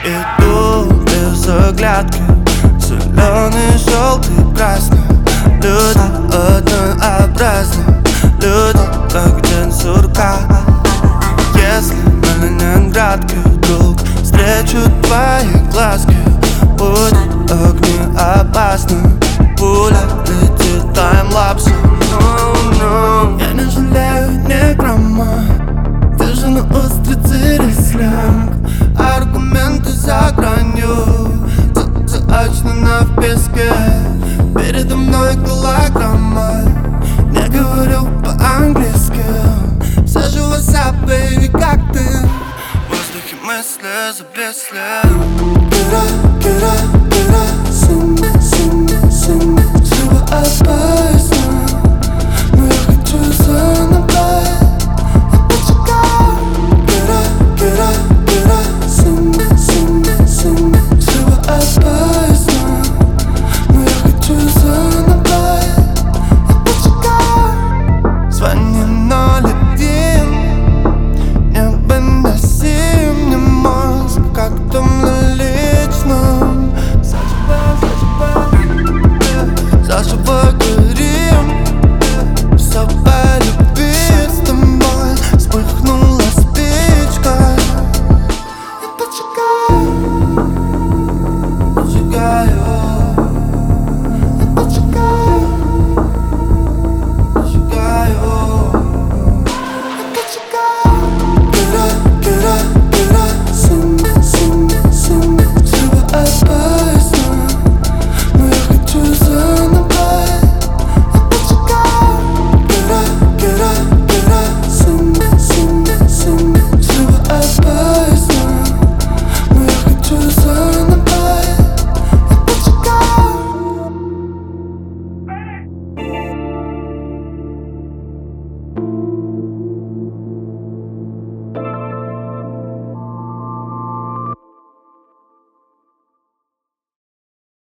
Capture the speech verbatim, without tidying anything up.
Иду без оглядки, зеленый, желтый, красный. Люди однообразны, люди как день сурка. Если на Ленинградке вдруг встречу твои глазки, будет огнеопасно, пуля летит таймлапсом. No, no. Я не жалею ни грамма, вижу на устрице рестлинг. Аргументы за гранью, заочно в песке. Передо мной голограмма, не говорю по-английски. Все же what's up, baby, как ты? В воздухе мысли зависли.